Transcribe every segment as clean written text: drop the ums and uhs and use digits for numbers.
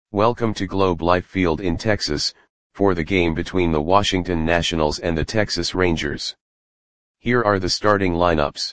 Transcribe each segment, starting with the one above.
Welcome to Globe Life Field in Texas, for the game between the Washington Nationals and the Texas Rangers. Here are the starting lineups.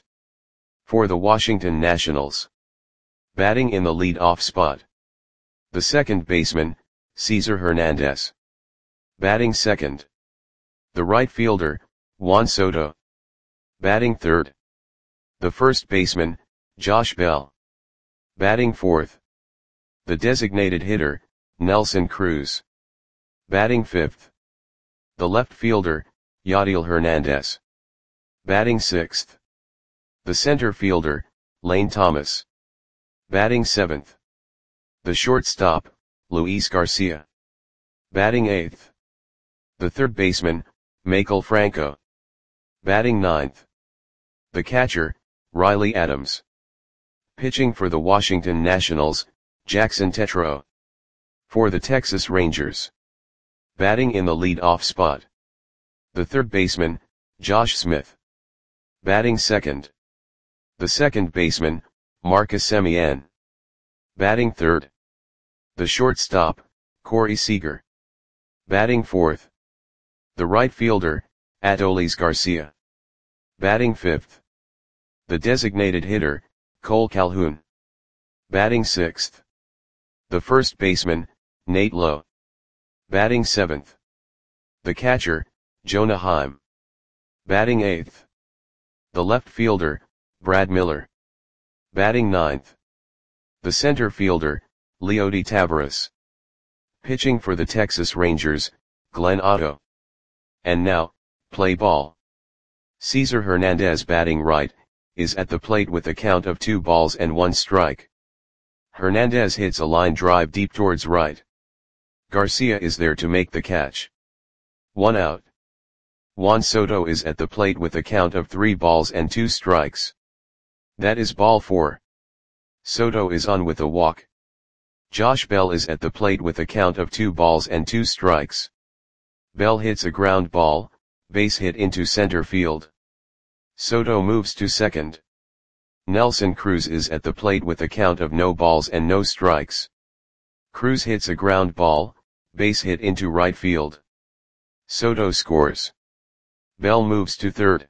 For the Washington Nationals. Batting in the lead-off spot. The second baseman, Cesar Hernandez. Batting second. The right fielder, Juan Soto. Batting third. The first baseman, Josh Bell. Batting fourth. The designated hitter, Nelson Cruz. Batting fifth. The left fielder, Yadiel Hernandez. Batting sixth. The center fielder, Lane Thomas. Batting seventh. The shortstop, Luis Garcia. Batting eighth. The third baseman, Maikel Franco. Batting ninth. The catcher, Riley Adams. Pitching for the Washington Nationals, Jackson Tetreault. For the Texas Rangers. Batting in the lead-off spot. The third baseman, Josh Smith. Batting second. The second baseman, Marcus Semien. Batting third. The shortstop, Corey Seager. Batting fourth. The right fielder, Adolis Garcia. Batting fifth. The designated hitter, Cole Calhoun. Batting sixth. The first baseman, Nate Lowe. Batting seventh. The catcher, Jonah Heim. Batting eighth. The left fielder, Brad Miller. Batting ninth. The center fielder, Leody Taveras. Pitching for the Texas Rangers, Glenn Otto. And now, play ball. Cesar Hernandez batting right, is at the plate with a count of 2 balls and 1 strike. Hernandez hits a line drive deep towards right. Garcia is there to make the catch. 1 out. Juan Soto is at the plate with a count of 3 balls and 2 strikes. That is ball 4. Soto is on with a walk. Josh Bell is at the plate with a count of 2 balls and 2 strikes. Bell hits a ground ball, base hit into center field. Soto moves to second. Nelson Cruz is at the plate with a count of no balls and no strikes. Cruz hits a ground ball, base hit into right field. Soto scores. Bell moves to third.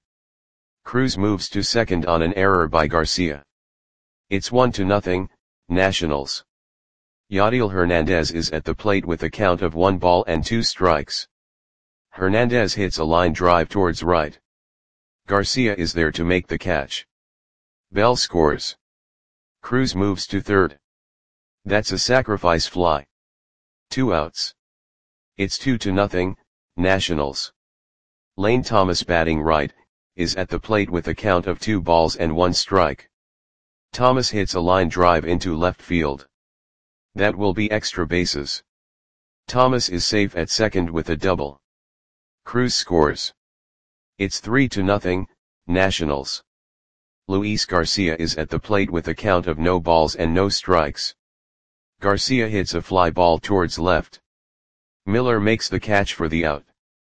Cruz moves to second on an error by Garcia. It's 1-0, Nationals. Yadiel Hernandez is at the plate with a count of 1 ball and 2 strikes. Hernandez hits a line drive towards right. Garcia is there to make the catch. Bell scores. Cruz moves to third. That's a sacrifice fly. 2 outs. It's 2-0, Nationals. Lane Thomas batting right, is at the plate with a count of 2 balls and 1 strike. Thomas hits a line drive into left field. That will be extra bases. Thomas is safe at second with a double. Cruz scores. It's 3-0, Nationals. Luis Garcia is at the plate with a count of no balls and no strikes. Garcia hits a fly ball towards left. Miller makes the catch for the out.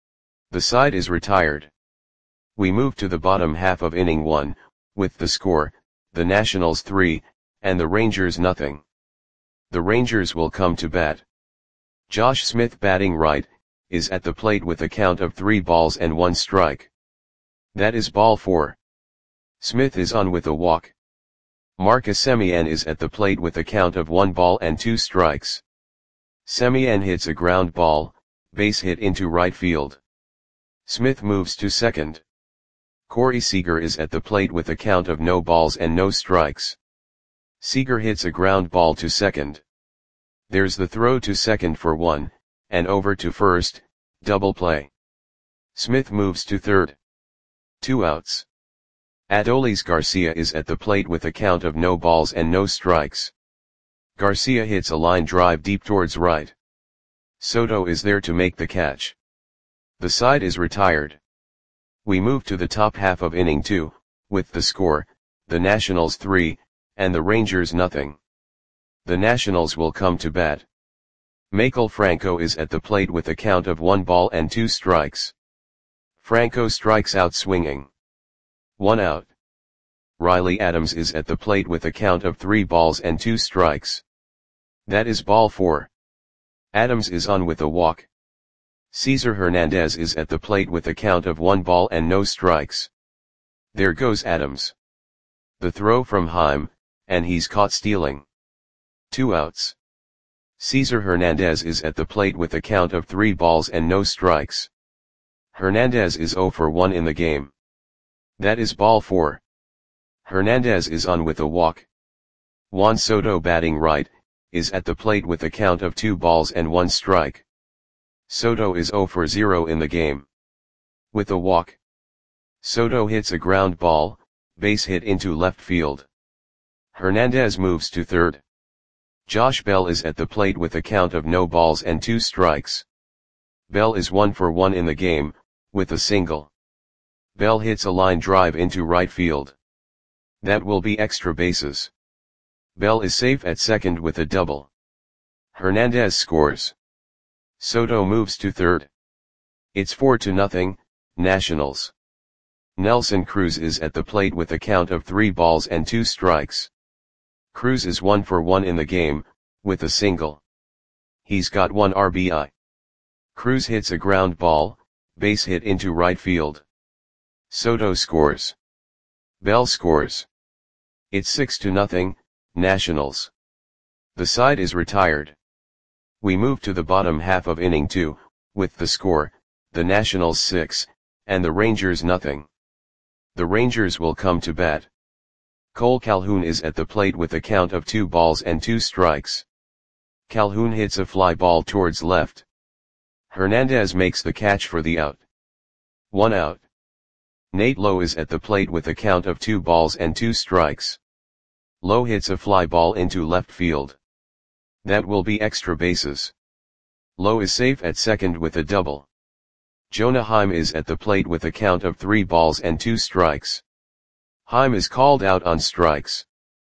The side is retired. We move to the bottom half of inning 1, with the score, the Nationals 3, and the Rangers 0. The Rangers will come to bat. Josh Smith batting right, is at the plate with a count of 3 balls and 1 strike. That is ball 4. Smith is on with a walk. Marcus Semien is at the plate with a count of 1 ball and 2 strikes. Semien hits a ground ball, base hit into right field. Smith moves to second. Corey Seager is at the plate with a count of no balls and no strikes. Seager hits a ground ball to second. There's the throw to second for 1, and over to first, double play. Smith moves to third. 2 outs. Adolis Garcia is at the plate with a count of no balls and no strikes. Garcia hits a line drive deep towards right. Soto is there to make the catch. The side is retired. We move to the top half of inning 2, with the score, the Nationals 3, and the Rangers 0. The Nationals will come to bat. Maikel Franco is at the plate with a count of 1 ball and 2 strikes. Franco strikes out swinging. 1 out. Riley Adams is at the plate with a count of 3 balls and 2 strikes. That is ball 4. Adams is on with a walk. Cesar Hernandez is at the plate with a count of 1 ball and no strikes. There goes Adams. The throw from Heim, and he's caught stealing. 2 outs. Cesar Hernandez is at the plate with a count of 3 balls and no strikes. Hernandez is 0 for 1 in the game. That is ball 4. Hernandez is on with a walk. Juan Soto, batting right, is at the plate with a count of 2 balls and 1 strike. Soto is 0 for 0 in the game. With a walk. Soto hits a ground ball, base hit into left field. Hernandez moves to third. Josh Bell is at the plate with a count of no balls and 2 strikes. Bell is 1 for 1 in the game, with a single. Bell hits a line drive into right field. That will be extra bases. Bell is safe at second with a double. Hernandez scores. Soto moves to third. It's 4-0, Nationals. Nelson Cruz is at the plate with a count of 3 balls and 2 strikes. Cruz is 1 for 1 in the game, with a single. He's got 1 RBI. Cruz hits a ground ball, base hit into right field. Soto scores. Bell scores. It's 6-0, Nationals. The side is retired. We move to the bottom half of inning 2, with the score, the Nationals 6, and the Rangers nothing. The Rangers will come to bat. Cole Calhoun is at the plate with a count of 2 balls and 2 strikes. Calhoun hits a fly ball towards left. Hernandez makes the catch for the out. 1 out. Nate Lowe is at the plate with a count of 2 balls and 2 strikes. Lowe hits a fly ball into left field. That will be extra bases. Lowe is safe at second with a double. Jonah Heim is at the plate with a count of 3 balls and 2 strikes. Heim is called out on strikes.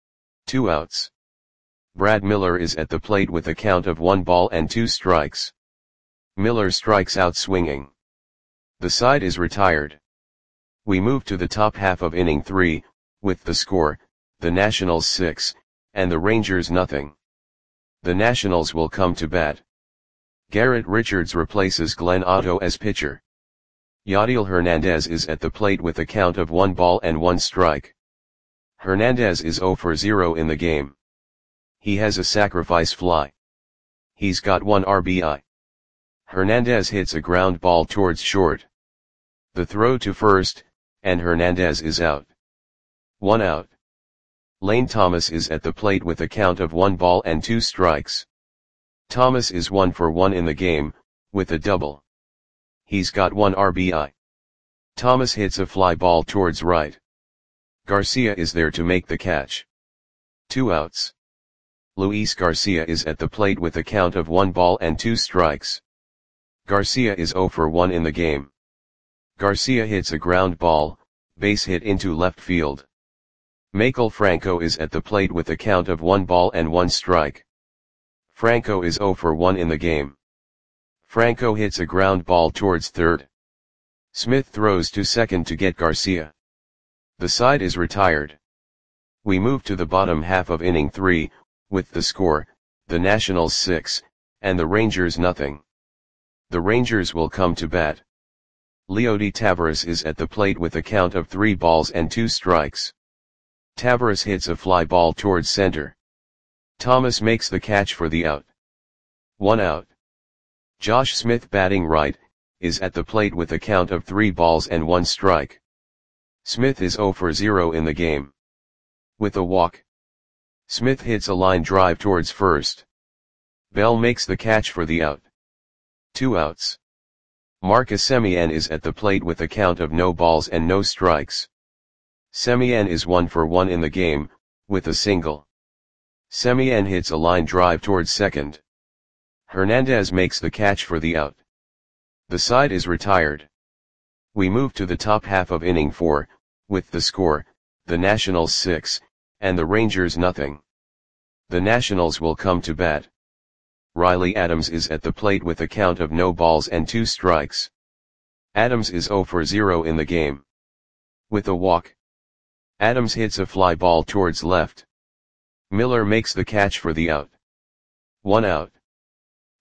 2 outs. Brad Miller is at the plate with a count of 1 ball and 2 strikes. Miller strikes out swinging. The side is retired. We move to the top half of inning 3, with the score, the Nationals 6, and the Rangers nothing. The Nationals will come to bat. Garrett Richards replaces Glenn Otto as pitcher. Yadiel Hernandez is at the plate with a count of 1 ball and 1 strike. Hernandez is 0 for 0 in the game. He has a sacrifice fly. He's got 1 RBI. Hernandez hits a ground ball towards short. The throw to first, and Hernandez is out. 1 out. Lane Thomas is at the plate with a count of 1 ball and 2 strikes. Thomas is 1 for 1 in the game, with a double. He's got 1 RBI. Thomas hits a fly ball towards right. Garcia is there to make the catch. 2 outs. Luis Garcia is at the plate with a count of 1 ball and 2 strikes. Garcia is 0 for 1 in the game. Garcia hits a ground ball, base hit into left field. Maikel Franco is at the plate with a count of 1 ball and 1 strike. Franco is 0 for 1 in the game. Franco hits a ground ball towards third. Smith throws to second to get Garcia. The side is retired. We move to the bottom half of inning 3, with the score, the Nationals 6, and the Rangers nothing. The Rangers will come to bat. Leody Taveras is at the plate with a count of 3 balls and 2 strikes. Taveras hits a fly ball towards center. Thomas makes the catch for the out. 1 out. Josh Smith, batting right, is at the plate with a count of 3 balls and 1 strike. Smith is 0 for 0 in the game. With a walk. Smith hits a line drive towards first. Bell makes the catch for the out. 2 outs. Marcus Semien is at the plate with a count of no balls and no strikes. Semien is 1 for 1 in the game, with a single. Semien hits a line drive towards second. Hernandez makes the catch for the out. The side is retired. We move to the top half of inning 4, with the score, the Nationals 6, and the Rangers nothing. The Nationals will come to bat. Riley Adams is at the plate with a count of no balls and 2 strikes. Adams is 0 for 0 in the game. With a walk. Adams hits a fly ball towards left. Miller makes the catch for the out. 1 out.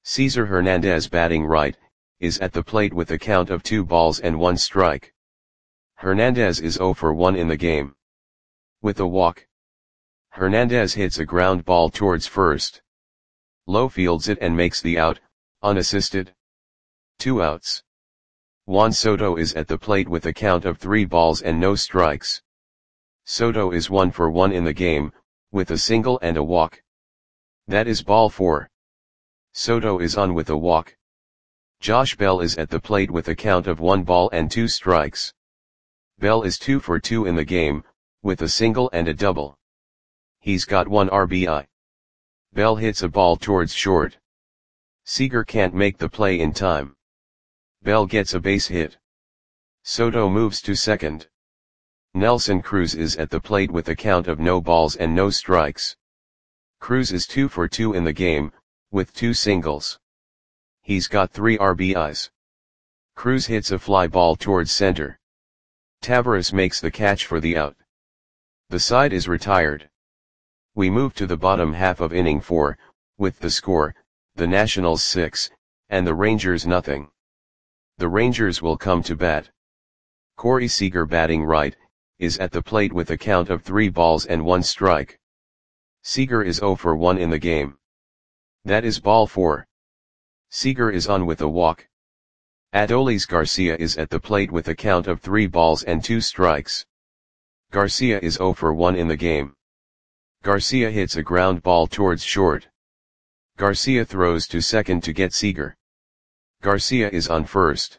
Cesar Hernandez batting right, is at the plate with a count of 2 balls and 1 strike. Hernandez is 0 for 1 in the game. With a walk, Hernandez hits a ground ball towards first. Lowe fields it and makes the out, unassisted. 2 outs. Juan Soto is at the plate with a count of 3 balls and no strikes. Soto is 1 for 1 in the game, with a single and a walk. That is ball 4. Soto is on with a walk. Josh Bell is at the plate with a count of 1 ball and 2 strikes. Bell is 2 for 2 in the game, with a single and a double. He's got 1 RBI. Bell hits a ball towards short. Seager can't make the play in time. Bell gets a base hit. Soto moves to second. Nelson Cruz is at the plate with a count of no balls and no strikes. Cruz is 2 for 2 in the game, with 2 singles. He's got 3 RBIs. Cruz hits a fly ball towards center. Taveras makes the catch for the out. The side is retired. We move to the bottom half of inning 4, with the score, the Nationals 6, and the Rangers nothing. The Rangers will come to bat. Corey Seager batting right, is at the plate with a count of 3 balls and 1 strike. Seager is 0 for 1 in the game. That is ball 4. Seager is on with a walk. Adolis Garcia is at the plate with a count of 3 balls and 2 strikes. Garcia is 0 for 1 in the game. Garcia hits a ground ball towards short. Garcia throws to second to get Seager. Garcia is on first.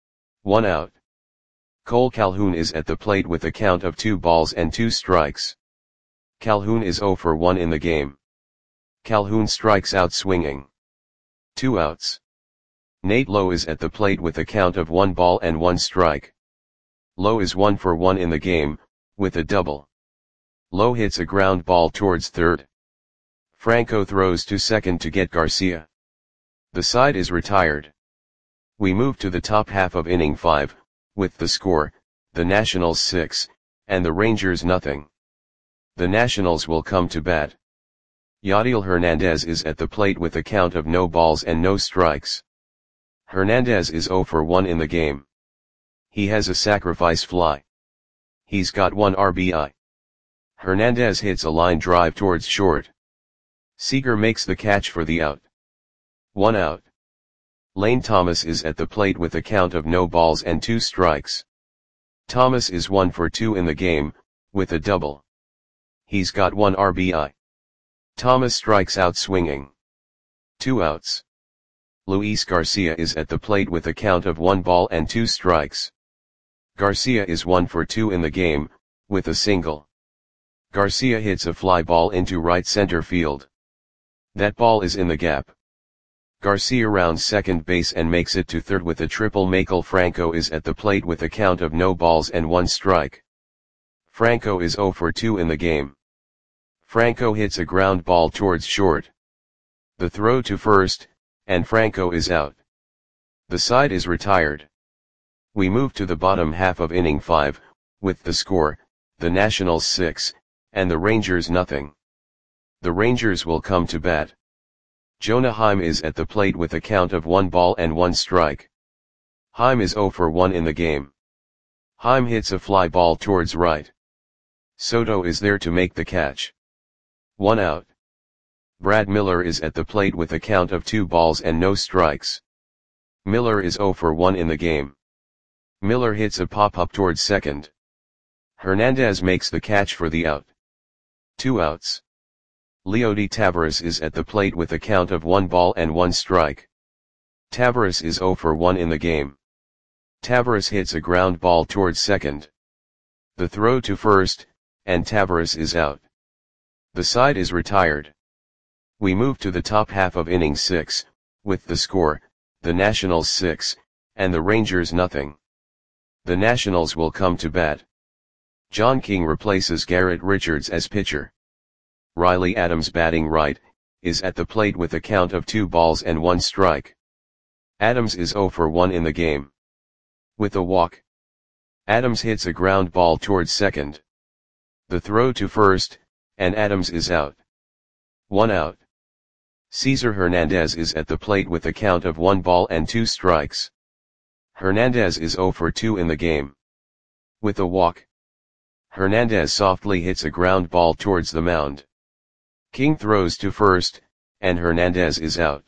1 out. Cole Calhoun is at the plate with a count of 2 balls and 2 strikes. Calhoun is 0 for 1 in the game. Calhoun strikes out swinging. 2 outs. Nate Lowe is at the plate with a count of 1 ball and 1 strike. Lowe is 1 for 1 in the game, with a double. Lowe hits a ground ball towards third. Franco throws to second to get Garcia. The side is retired. We move to the top half of inning 5, with the score, the Nationals 6, and the Rangers nothing. The Nationals will come to bat. Yadiel Hernandez is at the plate with a count of no balls and no strikes. Hernandez is 0 for 1 in the game. He has a sacrifice fly. He's got 1 RBI. Hernandez hits a line drive towards short. Seager makes the catch for the out. 1 out. Lane Thomas is at the plate with a count of no balls and 2 strikes. Thomas is 1 for 2 in the game, with a double. He's got 1 RBI. Thomas strikes out swinging. 2 outs. Luis Garcia is at the plate with a count of 1 ball and 2 strikes. Garcia is 1 for 2 in the game, with a single. Garcia hits a fly ball into right center field. That ball is in the gap. Garcia rounds second base and makes it to third with a triple. Michael Franco is at the plate with a count of no balls and 1 strike. Franco is 0 for 2 in the game. Franco hits a ground ball towards short. The throw to first, and Franco is out. The side is retired. We move to the bottom half of inning 5, with the score, the Nationals 6, and the Rangers nothing. The Rangers will come to bat. Jonah Heim is at the plate with a count of 1 ball and 1 strike. Heim is 0 for 1 in the game. Heim hits a fly ball towards right. Soto is there to make the catch. 1 out. Brad Miller is at the plate with a count of 2 balls and no strikes. Miller is 0 for 1 in the game. Miller hits a pop-up towards second. Hernandez makes the catch for the out. 2 outs. Leody Taveras is at the plate with a count of 1 ball and 1 strike. Taveras is 0 for 1 in the game. Taveras hits a ground ball towards second. The throw to first, and Taveras is out. The side is retired. We move to the top half of inning 6, with the score, the Nationals 6, and the Rangers nothing. The Nationals will come to bat. John King replaces Garrett Richards as pitcher. Riley Adams batting right, is at the plate with a count of 2 balls and 1 strike. Adams is 0 for 1 in the game. With a walk, Adams hits a ground ball towards second. The throw to first, and Adams is out. 1 out. Cesar Hernandez is at the plate with a count of 1 ball and 2 strikes. Hernandez is 0 for 2 in the game. With a walk, Hernandez softly hits a ground ball towards the mound. King throws to first, and Hernandez is out.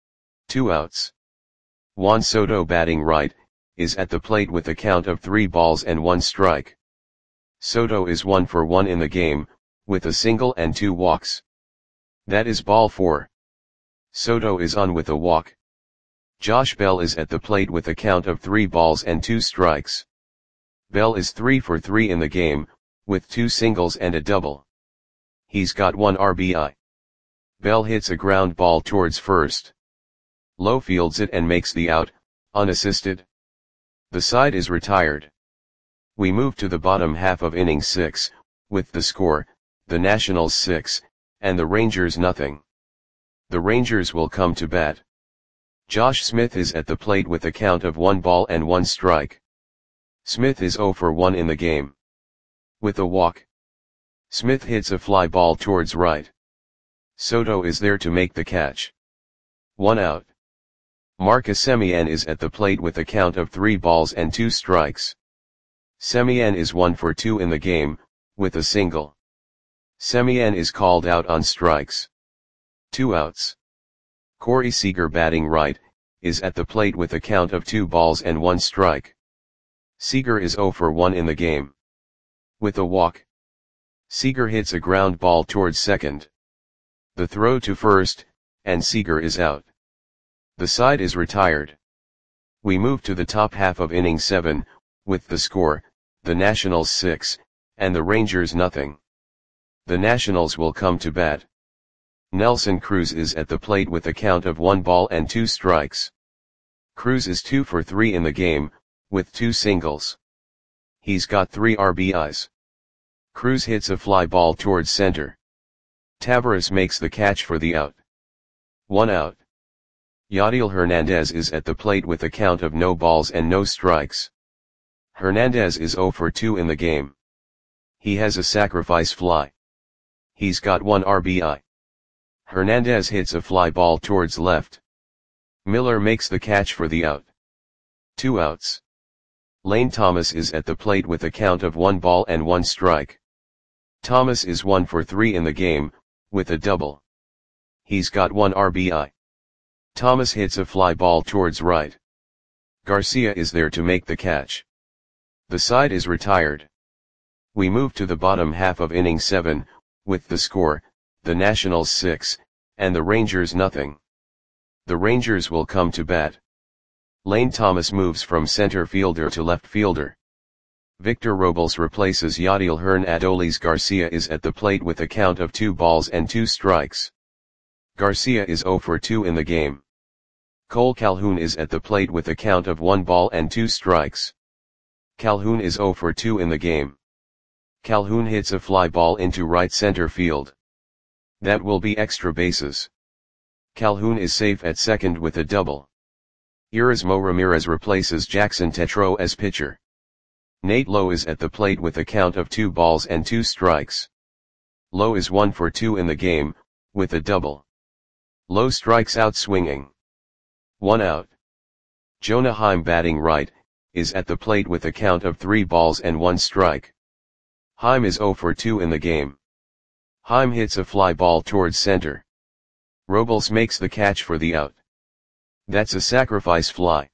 2 outs. Juan Soto, batting right, is at the plate with a count of 3 balls and 1 strike. Soto is 1 for 1 in the game, with a single and 2 walks. That is ball 4. Soto is on with a walk. Josh Bell is at the plate with a count of 3 balls and 2 strikes. Bell is 3 for 3 in the game, with 2 singles and a double. He's got 1 RBI. Bell hits a ground ball towards first. Lowe fields it and makes the out, unassisted. The side is retired. We move to the bottom half of inning 6, with the score, the Nationals 6, and the Rangers nothing. The Rangers will come to bat. Josh Smith is at the plate with a count of 1 ball and 1 strike. Smith is 0 for 1 in the game. With a walk, Smith hits a fly ball towards right. Soto is there to make the catch. 1 out. Marcus Semien is at the plate with a count of 3 balls and 2 strikes. Semien is 1 for 2 in the game, with a single. Semien is called out on strikes. 2 outs. Corey Seager, batting right, is at the plate with a count of 2 balls and 1 strike. Seager is 0 for 1 in the game. With a walk, Seager hits a ground ball towards second. The throw to first, and Seager is out. The side is retired. We move to the top half of inning 7, with the score, the Nationals 6, and the Rangers nothing. The Nationals will come to bat. Nelson Cruz is at the plate with a count of 1 ball and 2 strikes. Cruz is 2 for 3 in the game, with 2 singles. He's got 3 RBIs. Cruz hits a fly ball towards center. Taveras makes the catch for the out. 1 out. Yadiel Hernandez is at the plate with a count of no balls and no strikes. Hernandez is 0 for 2 in the game. He has a sacrifice fly. He's got 1 RBI. Hernandez hits a fly ball towards left. Miller makes the catch for the out. 2 outs. Lane Thomas is at the plate with a count of 1 ball and 1 strike. Thomas is 1 for 3 in the game, with a double. He's got 1 RBI. Thomas hits a fly ball towards right. Garcia is there to make the catch. The side is retired. We move to the bottom half of inning 7, with the score, the Nationals 6, and the Rangers nothing. The Rangers will come to bat. Lane Thomas moves from center fielder to left fielder. Victor Robles replaces Yadiel Hernandez. Garcia is at the plate with a count of 2 balls and 2 strikes. Garcia is 0 for 2 in the game. Cole Calhoun is at the plate with a count of 1 ball and 2 strikes. Calhoun is 0 for 2 in the game. Calhoun hits a fly ball into right center field. That will be extra bases. Calhoun is safe at second with a double. Erasmo Ramirez replaces Jackson Tetreault as pitcher. Nate Lowe is at the plate with a count of 2 balls and 2 strikes. Lowe is 1 for 2 in the game, with a double. Lowe strikes out swinging. 1 out. Jonah Heim, batting right, is at the plate with a count of 3 balls and 1 strike. Heim is 0 for 2 in the game. Heim hits a fly ball towards center. Robles makes the catch for the out. That's a sacrifice fly.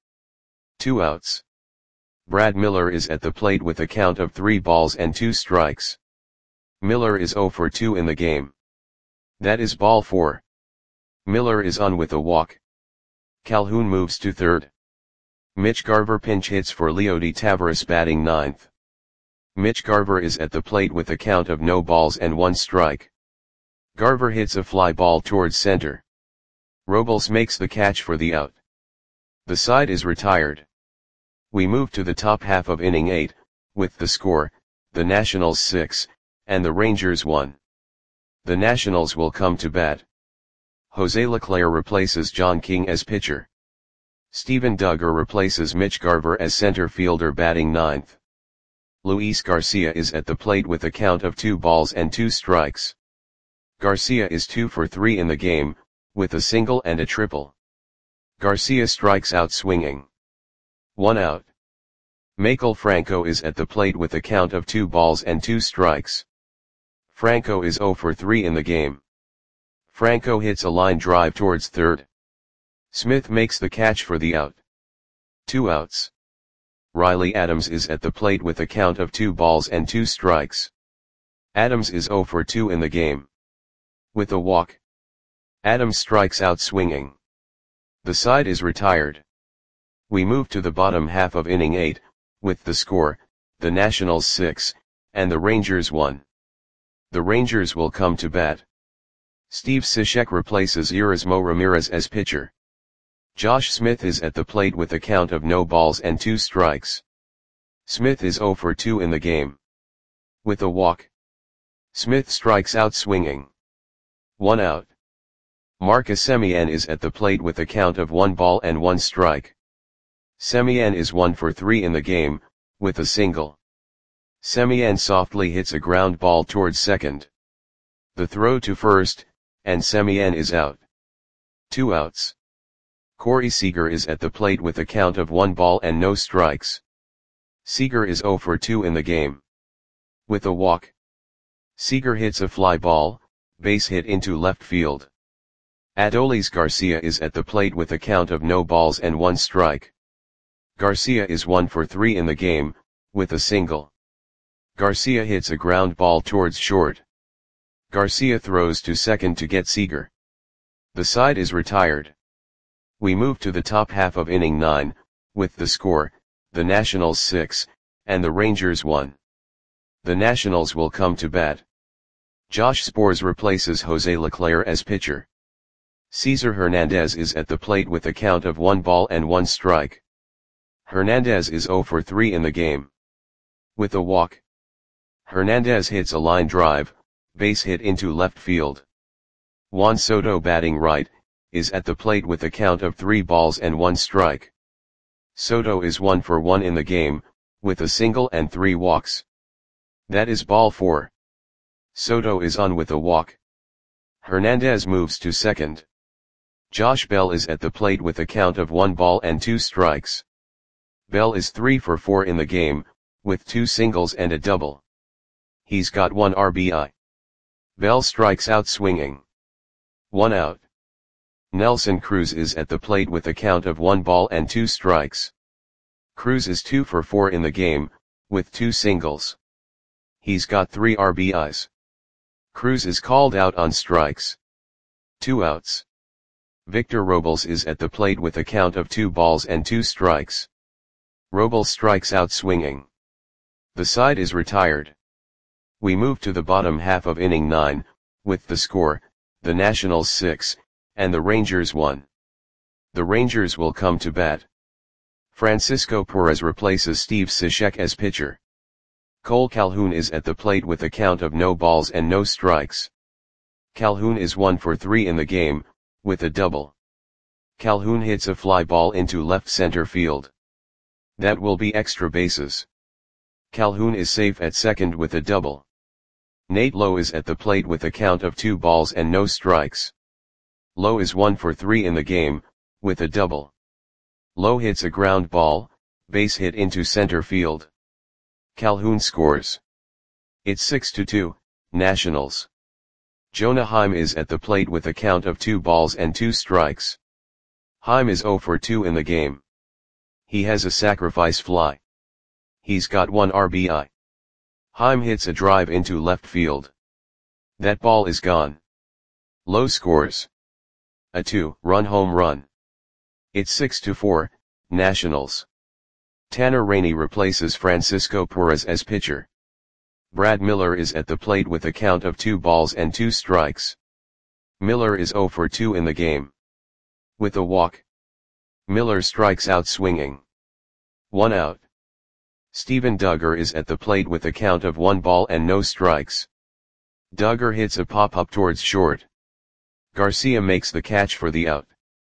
2 outs. Brad Miller is at the plate with a count of 3 balls and 2 strikes. Miller is 0 for 2 in the game. That is ball 4. Miller is on with a walk. Calhoun moves to third. Mitch Garver pinch hits for Leody Taveras, batting ninth. Mitch Garver is at the plate with a count of no balls and 1 strike. Garver hits a fly ball towards center. Robles makes the catch for the out. The side is retired. We move to the top half of inning 8, with the score, the Nationals 6, and the Rangers 1. The Nationals will come to bat. Jose Leclerc replaces John King as pitcher. Steven Duggar replaces Mitch Garver as center fielder, batting ninth. Luis Garcia is at the plate with a count of 2 balls and 2 strikes. Garcia is 2 for 3 in the game, with a single and a triple. Garcia strikes out swinging. 1 out. Maikel Franco is at the plate with a count of 2 balls and 2 strikes. Franco is 0 for 3 in the game. Franco hits a line drive towards third. Smith makes the catch for the out. 2 outs. Riley Adams is at the plate with a count of 2 balls and 2 strikes. Adams is 0 for 2 in the game. With a walk, Adams strikes out swinging. The side is retired. We move to the bottom half of inning 8, with the score, the Nationals 6, and the Rangers 1. The Rangers will come to bat. Steve Cishek replaces Erasmo Ramirez as pitcher. Josh Smith is at the plate with a count of no balls and 2 strikes. Smith is 0 for 2 in the game. With a walk, Smith strikes out swinging. 1 out. Marcus Semien is at the plate with a count of 1 ball and 1 strike. Semien is 1 for 3 in the game, with a single. Semien softly hits a ground ball towards second. The throw to first, and Semien is out. 2 outs. Corey Seager is at the plate with a count of 1 ball and no strikes. Seager is 0 for 2 in the game. With a walk, Seager hits a fly ball, base hit into left field. Adolis Garcia is at the plate with a count of no balls and 1 strike. Garcia is 1 for 3 in the game, with a single. Garcia hits a ground ball towards short. Garcia throws to second to get Seager. The side is retired. We move to the top half of inning 9, with the score, the Nationals 6, and the Rangers 1. The Nationals will come to bat. Josh Sborz replaces Jose Leclerc as pitcher. Cesar Hernandez is at the plate with a count of 1 ball and 1 strike. Hernandez is 0 for 3 in the game. With a walk, Hernandez hits a line drive, base hit into left field. Juan Soto, batting right, is at the plate with a count of 3 balls and 1 strike. Soto is 1 for 1 in the game, with a single and 3 walks. That is ball 4. Soto is on with a walk. Hernandez moves to second. Josh Bell is at the plate with a count of 1 ball and 2 strikes. Bell is 3 for 4 in the game, with 2 singles and a double. He's got 1 RBI. Bell strikes out swinging. 1 out. Nelson Cruz is at the plate with a count of 1 ball and 2 strikes. Cruz is 2 for 4 in the game, with 2 singles. He's got 3 RBIs. Cruz is called out on strikes. 2 outs. Victor Robles is at the plate with a count of 2 balls and 2 strikes. Robles strikes out swinging. The side is retired. We move to the bottom half of inning 9, with the score, the Nationals 6, and the Rangers 1. The Rangers will come to bat. Francisco Perez replaces Steve Cishek as pitcher. Cole Calhoun is at the plate with a count of no balls and no strikes. Calhoun is 1 for 3 in the game, with a double. Calhoun hits a fly ball into left center field. That will be extra bases. Calhoun is safe at second with a double. Nate Lowe is at the plate with a count of 2 balls and no strikes. Lowe is 1 for 3 in the game, with a double. Lowe hits a ground ball, base hit into center field. Calhoun scores. It's 6-2, Nationals. Jonah Heim is at the plate with a count of 2 balls and 2 strikes. Heim is 0 for 2 in the game. He has a sacrifice fly. He's got 1 RBI. Heim hits a drive into left field. That ball is gone. Lowe scores a 2-run home run. It's 6-4, Nationals. Tanner Rainey replaces Francisco Perez as pitcher. Brad Miller is at the plate with a count of 2 balls and 2 strikes. Miller is 0 for 2 in the game. With a walk, Miller strikes out swinging. 1 out. Steven Duggar is at the plate with a count of 1 ball and no strikes. Duggar hits a pop-up towards short. Garcia makes the catch for the out.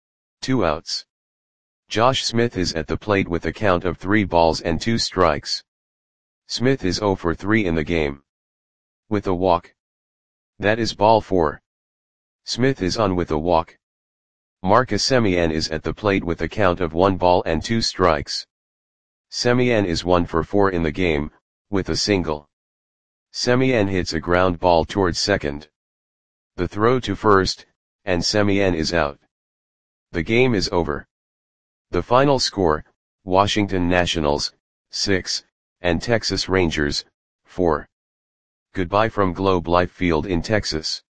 2 outs. Josh Smith is at the plate with a count of 3 balls and 2 strikes. Smith is 0 for 3 in the game. With a walk. That is ball 4. Smith is on with a walk. Marcus Semien is at the plate with a count of 1 ball and 2 strikes. Semien is 1 for 4 in the game, with a single. Semien hits a ground ball towards second. The throw to first, and Semien is out. The game is over. The final score, Washington Nationals, 6, and Texas Rangers, 4. Goodbye from Globe Life Field in Texas.